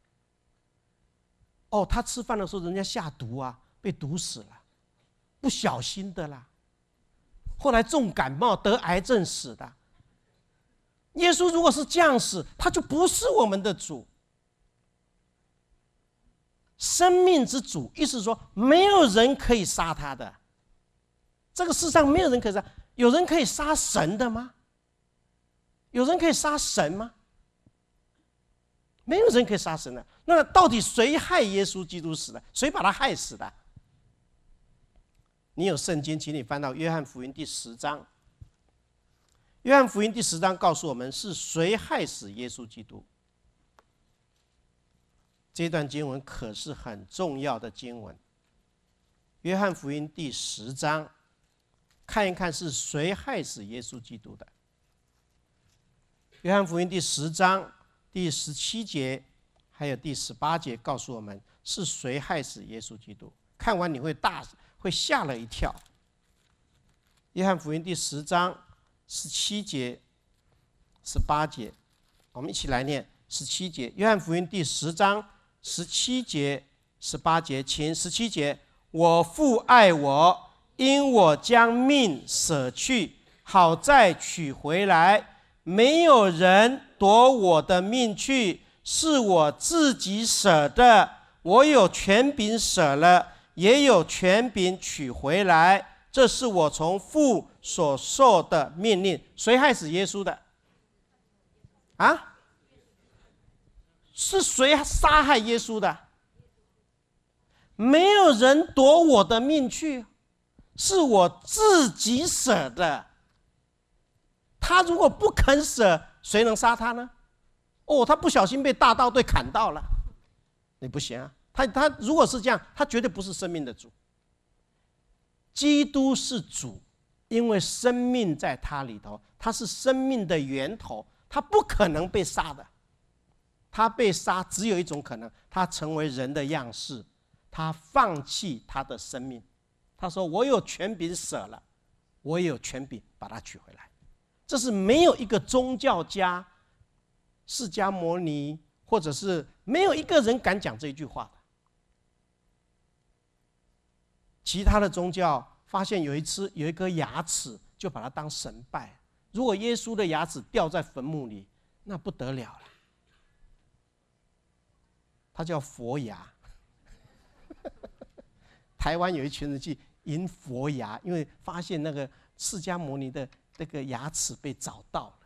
哦，他吃饭的时候人家下毒啊，被毒死了，不小心的啦。后来重感冒得癌症死的。耶稣如果是这样死，他就不是我们的主。生命之主，意思是说没有人可以杀他的。这个世上没有人可以杀，有人可以杀神的吗？有人可以杀神吗？没有人可以杀神的。那到底谁害耶稣基督死的？谁把他害死的？你有圣经，请你翻到约翰福音第十章。约翰福音第十章告诉我们是谁害死耶稣基督。这段经文可是很重要的经文。 约翰福音第十章，看一看是谁害死耶稣基督的。约翰福音第十章第十七节还有第十八节告诉我们是谁害死耶稣基督。看完你会大会吓了一跳。约翰福音第十章十七节、十八节，我们一起来念十七节。约翰福音第十章十七节、十八节，请十七节：我父爱我，因我将命舍去，好再取回来。没有人夺我的命去，是我自己舍的。我有权柄舍了，也有权柄取回来。这是我从父所受的命令。谁害死耶稣的？啊？是谁杀害耶稣的？没有人夺我的命去，是我自己舍的。他如果不肯舍，谁能杀他呢？哦，他不小心被大刀队砍到了，你不行啊。他他如果是这样，他绝对不是生命的主。基督是主，因为生命在他里头，他是生命的源头，他不可能被杀的。他被杀只有一种可能，他成为人的样式，他放弃他的生命。他说：“我有权柄舍了，我也有权柄把它取回来。”这是没有一个宗教家、释迦牟尼，或者是没有一个人敢讲这句话的。其他的宗教发现有一次有一颗牙齿，就把它当神拜。如果耶稣的牙齿掉在坟墓里，那不得了了。它叫佛牙。台湾有一群人去迎佛牙，因为发现那个释迦牟尼的那个牙齿被找到了。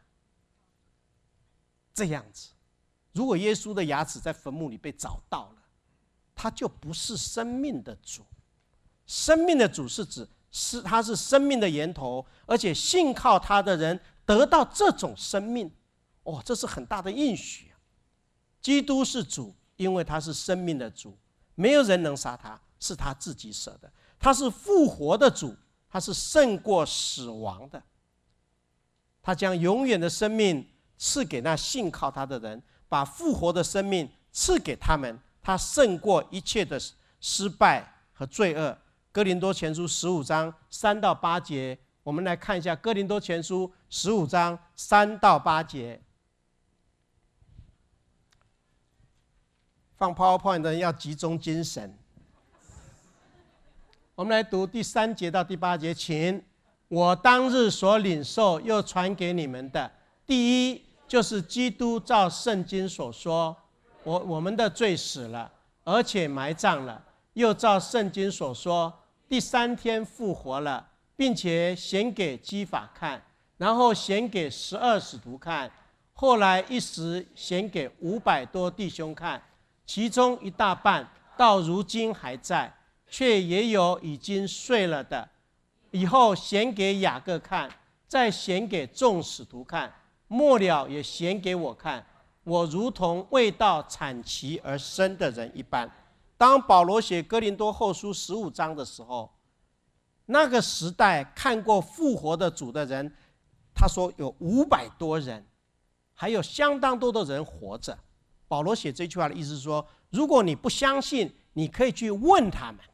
这样子，如果耶稣的牙齿在坟墓里被找到了，他就不是生命的主。生命的主是指是他是生命的源头，而且信靠他的人得到这种生命。哦，这是很大的应许。基督是主，因为他是生命的主，没有人能杀他，是他自己舍的。他是复活的主，他是胜过死亡的。他将永远的生命赐给那信靠他的人，把复活的生命赐给他们。他胜过一切的失败和罪恶。哥林多前书十五章三到八节，我们来看一下哥林多前书十五章三到八节。放 PowerPoint 的人要集中精神。我们来读第三节到第八节，请。我当日所领受又传给你们的，第一就是基督照圣经所说，我我们的罪死了，而且埋葬了，又照圣经所说，第三天复活了，并且显给基法看，然后显给十二使徒看，后来一时显给五百多弟兄看，其中一大半到如今还在，却也有已经睡了的。以后显给雅各看，再显给众使徒看，末了也显给我看，我如同未到产期而生的人一般。当保罗写哥林多后书十五章的时候，那个时代看过复活的主的人，他说有五百多人，还有相当多的人活着。保罗写这句话的意思是说，如果你不相信，你可以去问他们。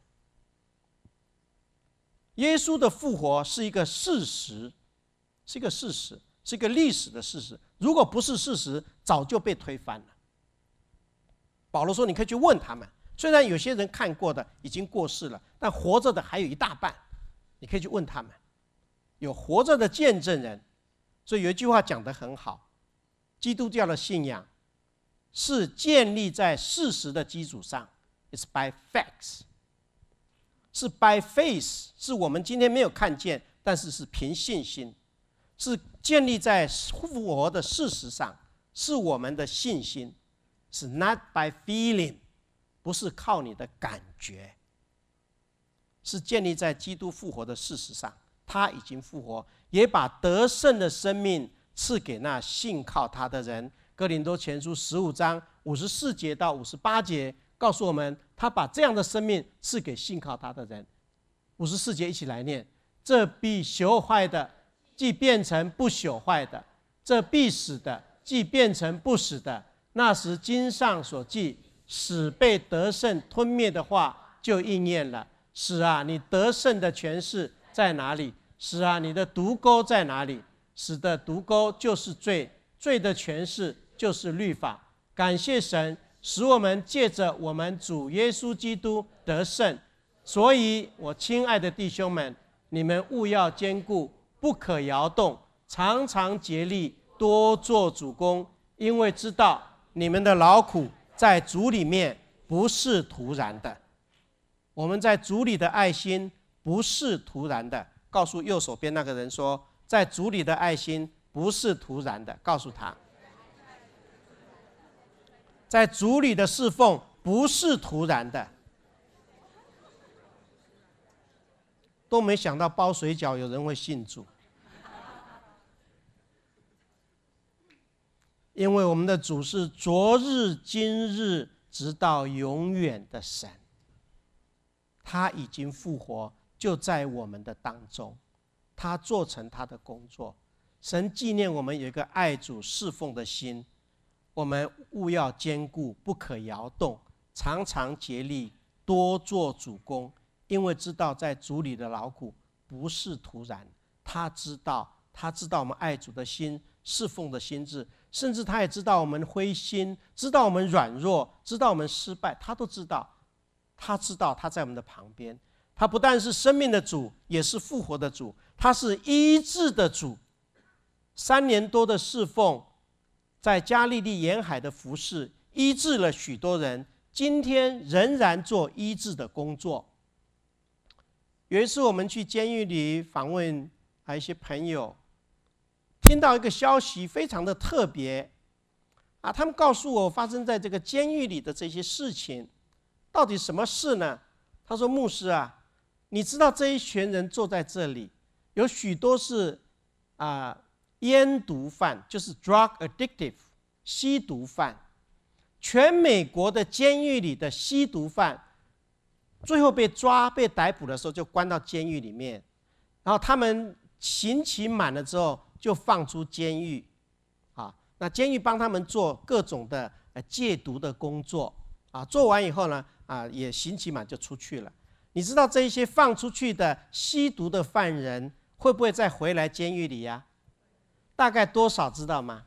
耶稣的复活是一个事实，是一个事实，是一个历史的事实。如果不是事实，早就被推翻了。保罗说，你可以去问他们。虽然有些人看过的已经过世了，但活着的还有一大半，你可以去问他们。有活着的见证人。所以有一句话讲得很好，基督教的信仰是建立在事实的基础上 ，It's by facts。是 by faith， 是我们今天没有看见，但是是凭信心，是建立在复活的事实上，是我们的信心，是 not by feeling， 不是靠你的感觉，是建立在基督复活的事实上，他已经复活，也把得胜的生命赐给那信靠他的人。哥林多前书十五章五十四节到五十八节告诉我们，他把这样的生命赐给信靠他的人。 五十四节一起来念：这必朽坏的，即变成不朽坏的；这必死的，即变成不死的。那时经上所记，死被得胜吞灭的话就应验了。死啊，你得胜的权势在哪里？死啊，你的毒钩在哪里？死的毒钩就是罪，罪的权势就是律法。感谢神，使我们借着我们主耶稣基督得胜。所以我亲爱的弟兄们，你们务要坚固，不可摇动，常常竭力，多做主工，因为知道你们的劳苦在主里面不是徒然的。我们在主里的爱心不是徒然的。告诉右手边那个人说，在主里的爱心不是徒然的。告诉他，在主里的侍奉不是徒然的。都没想到包水饺有人会信主，因为我们的主是昨日今日直到永远的神，他已经复活，就在我们的当中，他做成他的工作。神纪念我们有一个爱主侍奉的心，我们务要坚固，不可摇动，常常竭力，多做主工，因为知道在主里的劳苦不是徒然。他知道，他知道我们爱主的心，侍奉的心志，甚至他也知道我们灰心，知道我们软弱，知道我们失败，他都知道。他知道他在我们的旁边，他不但是生命的主，也是复活的主，他是医治的主。三年多的侍奉，在加利利沿海的服事，医治了许多人，今天仍然做医治的工作。有一次我们去监狱里访问一些朋友，听到一个消息非常的特别啊，他们告诉我发生在这个监狱里的这些事情。到底什么事呢？他说，牧师啊，你知道这一群人坐在这里，有许多是啊、呃、烟毒犯，就是 drug addictive 吸毒犯。全美国的监狱里的吸毒犯最后被抓被逮捕的时候就关到监狱里面，然后他们刑期满了之后就放出监狱啊，那监狱帮他们做各种的呃戒毒的工作啊，做完以后呢啊也刑期满就出去了。你知道这一些放出去的吸毒的犯人会不会再回来监狱里呀？大概多少知道吗？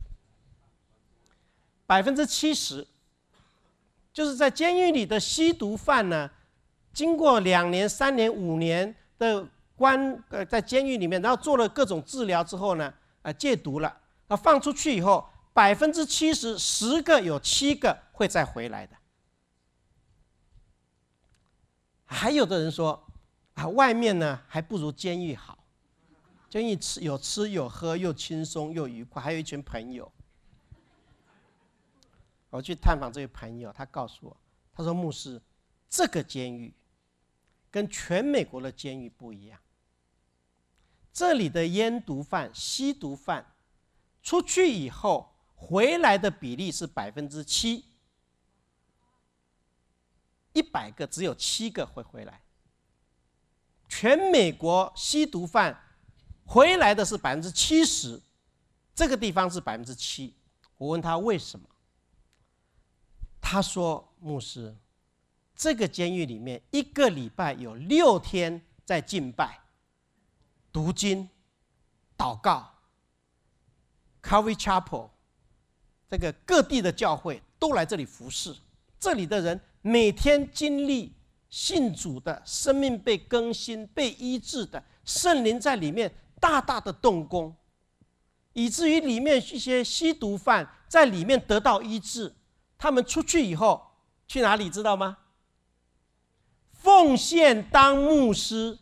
百分之七十，就是在监狱里的吸毒犯呢，经过两年、三年、五年的关呃在监狱里面，然后做了各种治疗之后呢，呃戒毒了，那放出去以后，百分之七十，十个有七个会再回来的。还有的人说啊，外面呢还不如监狱好，监狱吃有吃有喝，又轻松又愉快，还有一群朋友。我去探访这位朋友，他告诉我，他说牧师，这个监狱跟全美国的监狱不一样，这里的烟毒犯、吸毒犯出去以后回来的比例是百分之七，一百个只有七个会回来。全美国吸毒犯回来的是百分之七十，这个地方是百分之七。我问他为什么？他说：“牧师，这个监狱里面一个礼拜有六天在敬拜、读经、祷告 ，Calvary Chapel， 这个各地的教会都来这里服侍。这里的人每天经历信主的生命被更新、被医治的，圣灵在里面大大的动工，以至于里面一些吸毒犯在里面得到医治。”他们出去以后去哪里知道吗？奉献当牧师，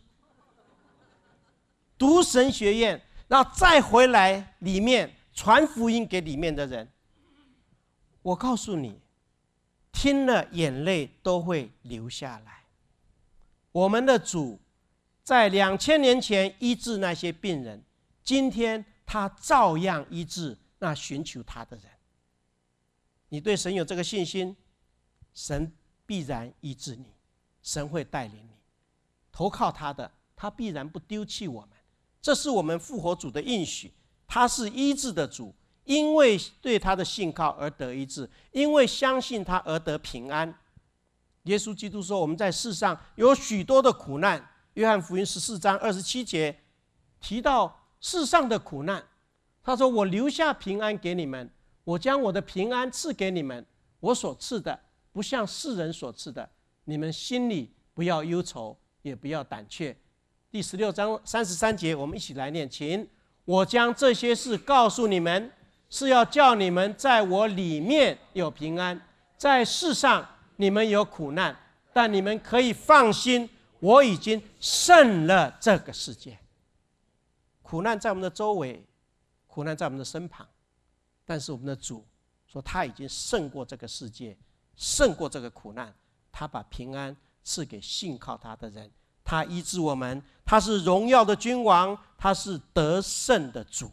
读神学院，然后再回来里面传福音给里面的人。我告诉你，听了眼泪都会流下来。我们的主在两千年前医治那些病人，今天他照样医治那寻求他的人。你对神有这个信心，神必然医治你，神会带领你。 投靠他的，他必然不丢弃我们。这是我们复活主的应许，他是医治的主，因为对他的信靠而得医治，因为相信他而得平安。耶稣基督说，我们在世上有许多的苦难。约翰福音十四章二十七节提到世上的苦难，他说，我留下平安给你们，我将我的平安赐给你们，我所赐的不像世人所赐的，你们心里不要忧愁，也不要胆怯。第十六章三十三节，我们一起来念，请。我将这些事告诉你们，是要叫你们在我里面有平安。在世上你们有苦难，但你们可以放心，我已经胜了这个世界。苦难在我们的周围，苦难在我们的身旁，但是我们的主说，他已经胜过这个世界，胜过这个苦难。他把平安赐给信靠他的人，他医治我们，他是荣耀的君王，他是得胜的主。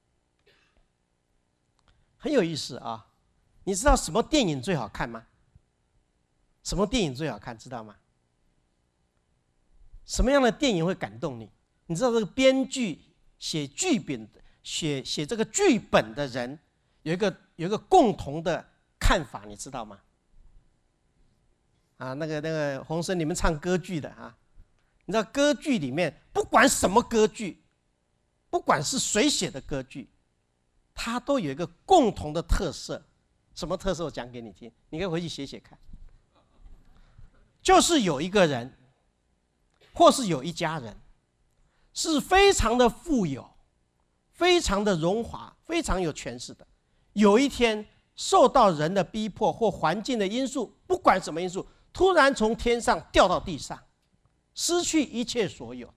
很有意思啊！你知道什么电影最好看吗？什么电影最好看，知道吗？什么样的电影会感动你？你知道这个编剧写剧本写写这个剧本的人有一个有一个共同的看法，你知道吗？啊，那个那个洪生，你们唱歌剧的啊，你知道歌剧里面不管什么歌剧，不管是谁写的歌剧，它都有一个共同的特色。什么特色？我讲给你听，你可以回去写写看。就是有一个人，或是有一家人，是非常的富有，非常的荣华，非常有权势的。有一天受到人的逼迫或环境的因素，不管什么因素，突然从天上掉到地上，失去一切所有的。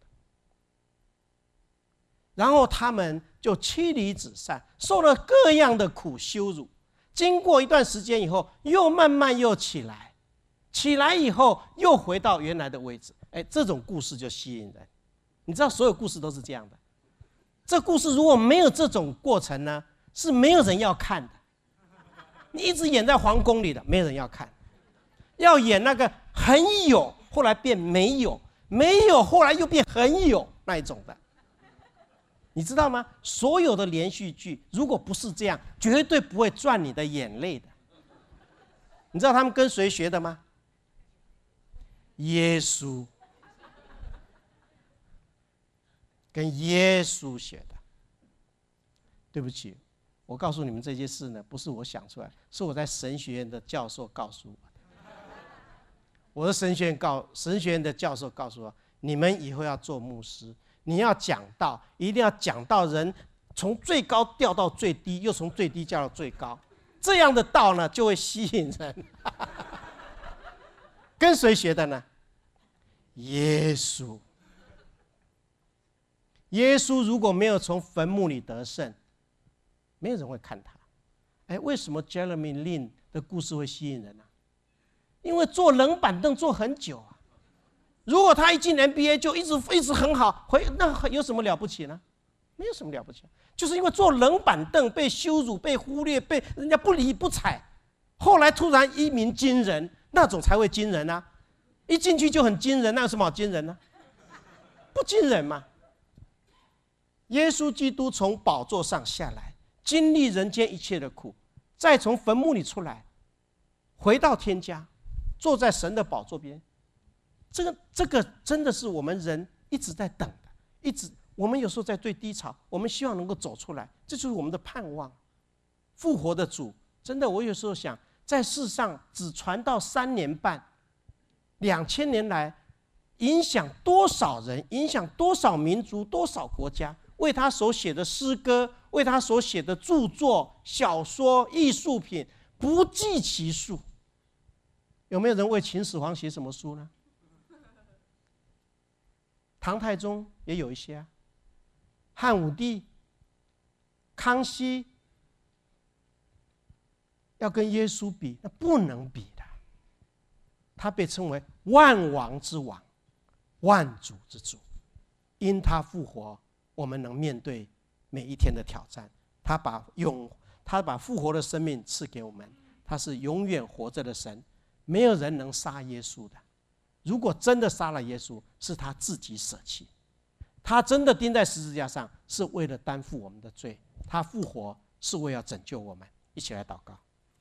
然后他们就妻离子散，受了各样的苦羞辱。经过一段时间以后，又慢慢又起来，起来以后又回到原来的位置。哎，这种故事就吸引人。你知道，所有故事都是这样的。这故事如果没有这种过程呢，是没有人要看的。你一直演在皇宫里的，没有人要看。要演那个很有，后来变没有，没有，后来又变很有那一种的。你知道吗？所有的连续剧，如果不是这样，绝对不会赚你的眼泪的。你知道他们跟谁学的吗？耶稣，跟耶稣学的。对不起，我告诉你们这些事呢，不是我想出来，是我在神学院的教授告诉我的。我的神学院告神学院的教授告诉我，你们以后要做牧师，你要讲道，一定要讲到人从最高掉到最低，又从最低掉到最高，这样的道呢，就会吸引人。跟谁学的呢？耶稣。耶稣如果没有从坟墓里得胜，没有人会看他。哎，为什么 Jeremy Lin 的故事会吸引人呢、啊？因为坐冷板凳坐很久啊。如果他一进 N B A 就一直一直很好，回那有什么了不起呢？没有什么了不起，就是因为坐冷板凳被羞辱、被忽略、被人家不理不睬，后来突然一鸣惊人，那种才会惊人啊！一进去就很惊人，那有什么好惊人呢？不惊人嘛。耶稣基督从宝座上下来，经历人间一切的苦，再从坟墓里出来，回到天家，坐在神的宝座边。这个这个真的是我们人一直在等的，一直我们有时候在最低潮，我们希望能够走出来，这就是我们的盼望。复活的主，真的，我有时候想，在世上只传道三年半，两千年来，影响多少人，影响多少民族，多少国家，为他所写的诗歌，为他所写的著作、小说、艺术品，不计其数。有没有人为秦始皇写什么书呢？唐太宗也有一些啊，汉武帝、康熙，要跟耶稣比，那不能比的。他被称为万王之王，万主之主。因他复活，我们能面对每一天的挑战。他把永，他把复活的生命赐给我们，他是永远活着的神，没有人能杀耶稣的。 如果真的杀了耶稣，是他自己舍弃。他真的钉在十字架上，是为了担负我们的罪。他复活是为了拯救我们。一起来祷告。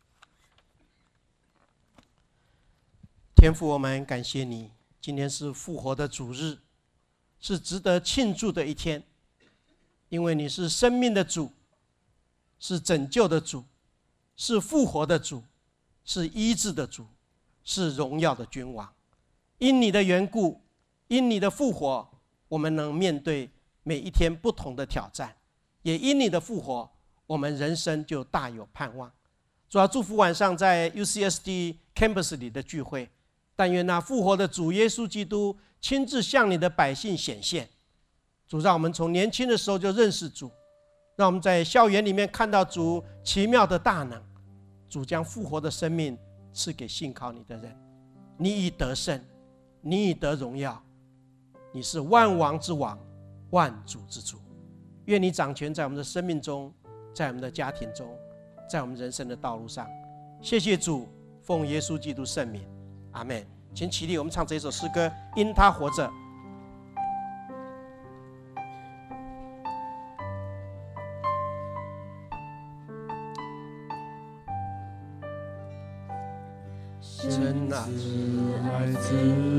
天父，我们感谢你，今天是复活的主日，是值得庆祝的一天，因为你是生命的主，是拯救的主，是复活的主，是医治的主，是荣耀的君王。因你的缘故，因你的复活，我们能面对每一天不同的挑战，也因你的复活，我们人生就大有盼望。主要祝福晚上在 U C S D Campus 里的聚会，但愿那复活的主耶稣基督亲自向你的百姓显现。主，让我们从年轻的时候就认识主，让我们在校园里面看到主奇妙的大能。主将复活的生命赐给信靠你的人，你已得胜，你已得荣耀，你是万王之王，万主之主。愿你掌权在我们的生命中，在我们的家庭中，在我们人生的道路上。谢谢主，奉耶稣基督圣名，阿们。请起立，我们唱这首诗歌，因他活着。 神啊，爱子，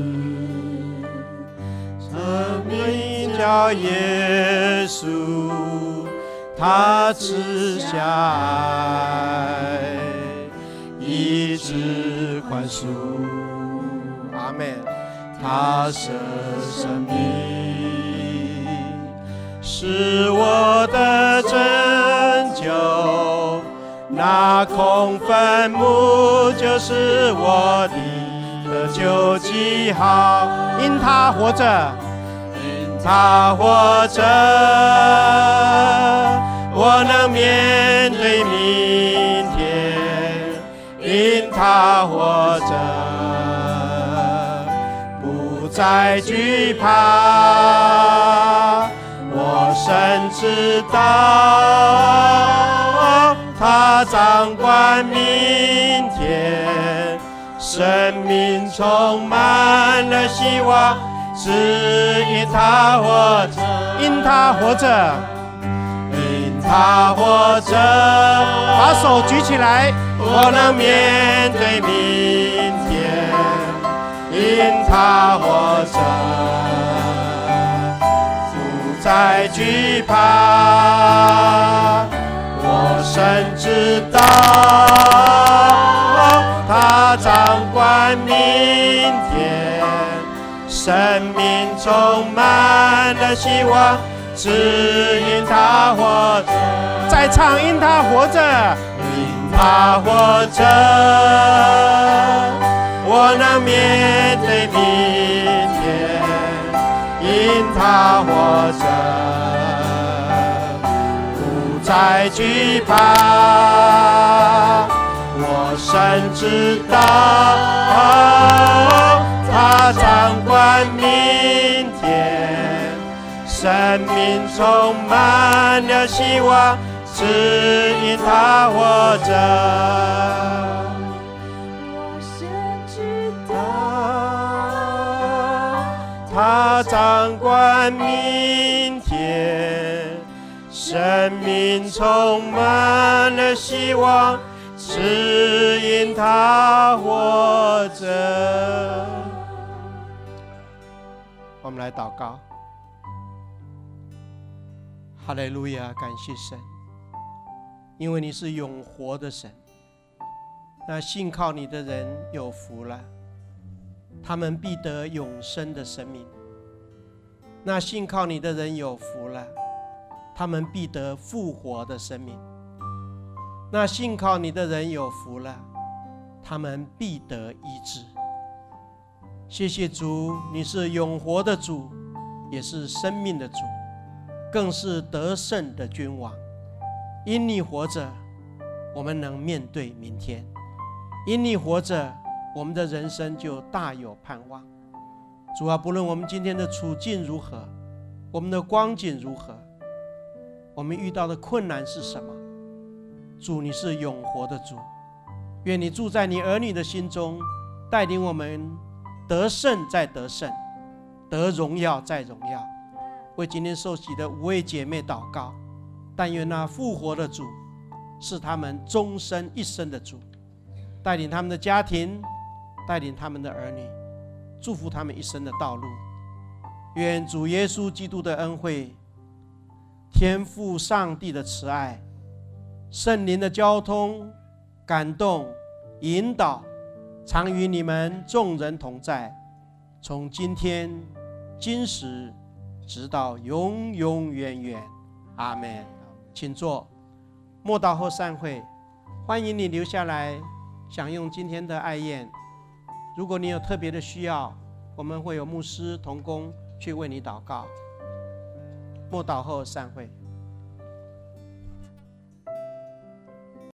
生命叫耶稣，他赐下爱，医治宽恕。 阿们。 他舍生命，是我的拯救。那空坟墓就是我的得救记号， 因他活着， 因他活着，我能面对明天。因他活着，不再惧怕，我深知道他掌管明天，生命充满了希望，只因他活着， 因他活着， 因他活着， 把手举起来， 我能面对明天。因他活着，不再惧怕，我深知道他掌管明天，生命充满了希望，只因他活着。 再唱因他活着， 因他活着，我能面对明天。因他活着，不再惧怕，我深知道他掌管明天，生命充满了希望，只因他活着。我深知道他掌管明天，生命充满了希望，只因他活着。 我们来祷告。哈利路亚，感谢神，因为你是永活的神。那信靠你的人有福了，他们必得永生的生命。那信靠你的人有福了，他们必得复活的生命。那信靠你的人有福了，他们必得医治。谢谢主，你是永活的主，也是生命的主，更是得胜的君王。因你活着，我们能面对明天；因你活着，我们的人生就大有盼望。主啊，不论我们今天的处境如何，我们的光景如何，我们遇到的困难是什么，主，你是永活的主。愿你住在你儿女的心中，带领我们得胜再得胜，得荣耀再荣耀。为今天受洗的五位姐妹祷告，但愿那复活的主是他们终身一生的主，带领他们的家庭，带领他们的儿女，祝福他们一生的道路。愿主耶稣基督的恩惠，天父上帝的慈爱，圣灵的交通、感动、引导，常与你们众人同在，从今天、今时，直到永永远远。阿们。请坐。默祷后散会，欢迎你留下来享用今天的爱宴。如果你有特别的需要，我们会有牧师同工去为你祷告。默祷后散会。